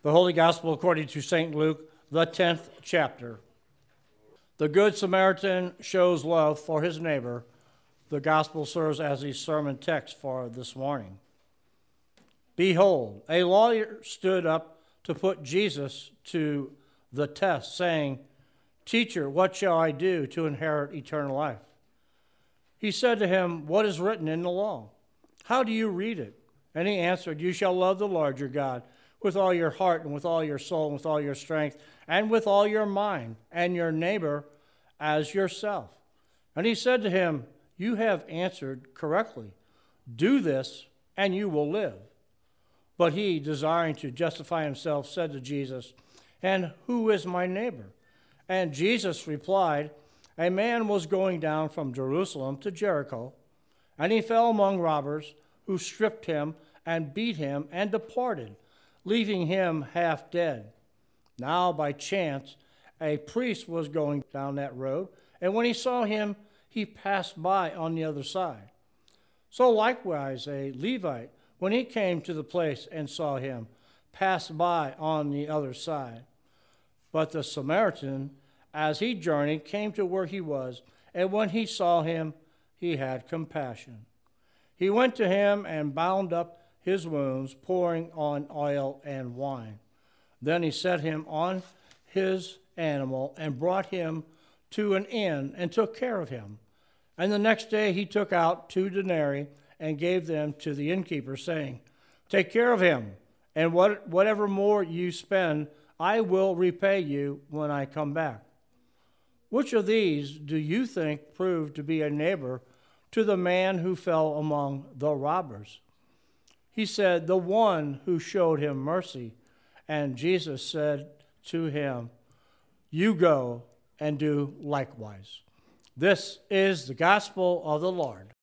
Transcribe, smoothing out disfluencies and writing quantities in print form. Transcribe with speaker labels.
Speaker 1: The Holy Gospel according to St. Luke, the 10th chapter. The Good Samaritan shows love for his neighbor. The Gospel serves as the sermon text for this morning. Behold, a lawyer stood up to put Jesus to the test, saying, "Teacher, what shall I do to inherit eternal life?" He said to him, "What is written in the law? How do you read it?" And he answered, "You shall love the Lord your God with all your heart and with all your soul and with all your strength and with all your mind, and your neighbor as yourself." And he said to him, "You have answered correctly. Do this, and you will live." But he, desiring to justify himself, said to Jesus, "And who is my neighbor?" And Jesus replied, "A man was going down from Jerusalem to Jericho, and he fell among robbers, who stripped him and beat him and departed, leaving him half dead. Now by chance a priest was going down that road, and when he saw him, he passed by on the other side. So likewise a Levite, when he came to the place and saw him, passed by on the other side. But the Samaritan, as he journeyed, came to where he was, and when he saw him, he had compassion. He went to him and bound up his wounds, pouring on oil and wine. Then he set him on his animal and brought him to an inn and took care of him. And the next day he took out 2 denarii and gave them to the innkeeper, saying, "Take care of him, and whatever more you spend, I will repay you when I come back." Which of these do you think proved to be a neighbor to the man who fell among the robbers? He said, "The one who showed him mercy." And Jesus said to him, "You go and do likewise." This is the gospel of the Lord.